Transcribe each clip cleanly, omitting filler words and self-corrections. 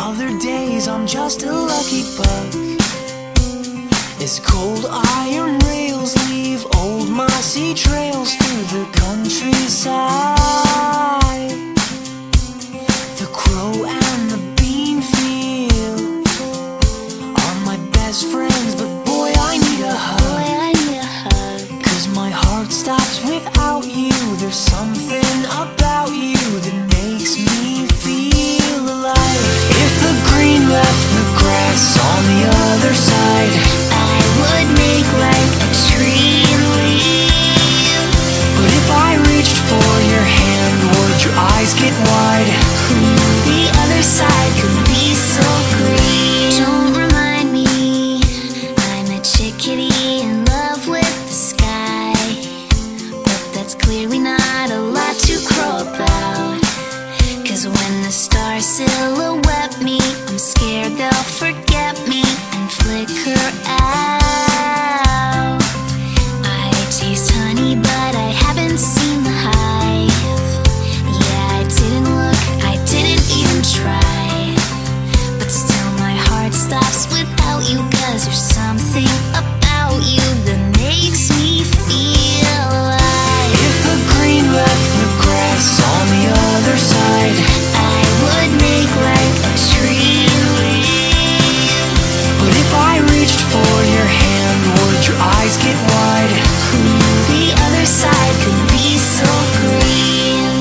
Other days I'm just a lucky buck. As cold iron rails leave old mossy trails through the countryside. The crow and the bean field are my best friends, but boy, I need a hug. 'Cause my heart stops without you. There's something about you that makes me feel alive. If the green left the grass on the other side, I would make like a tree and leave. but if I reached for your hand, would your eyes get wide? The other side could be so green. Don't remind me, I'm a chickadee in love with the sky, but that's clearly not a lot to crow about. 'Cause when the stars silhouette me, I'm scared they'll forget me and flicker out. I taste honey, but I haven't seen the hive. Yeah, I didn't look, I didn't even try, but still my heart stops without you. 'Cause there's something about you that makes me feel alive. If the green left the grass on the other side, I would make like a tree and leave. but if I reached for your hand, would your eyes get wide? The other side could be so green.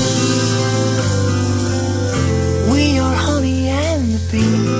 We are honey and the bee.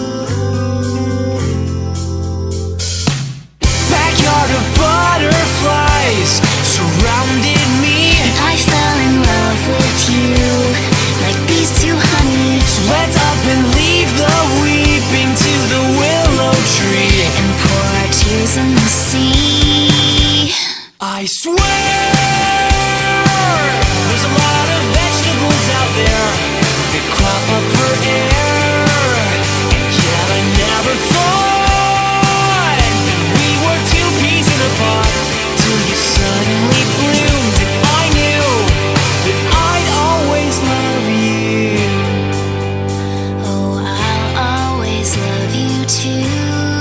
Backyard of butterflies surrounded me. I fell in love with you like bees to honey, So let's up and leave the weeping to the willow tree. and pour our tears in the sea. I swear there's a lot of vegetables out there that crop up for air. Yet I never thought that we were two peas in a pod, till you suddenly bloomed and I knew that I'd always love you. Oh, I'll always love you too.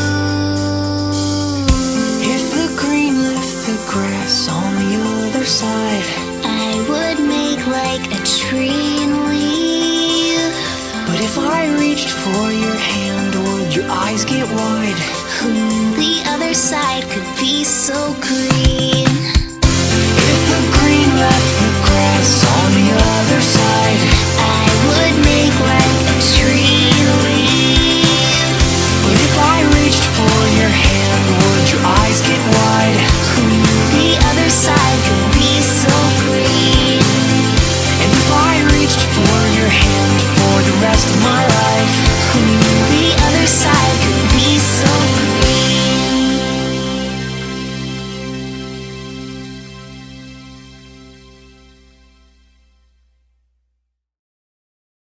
If the green left the grass on the other side, I would make like a tree and leave. but if I reached for your hand, would your eyes get wide? The other side could be so green.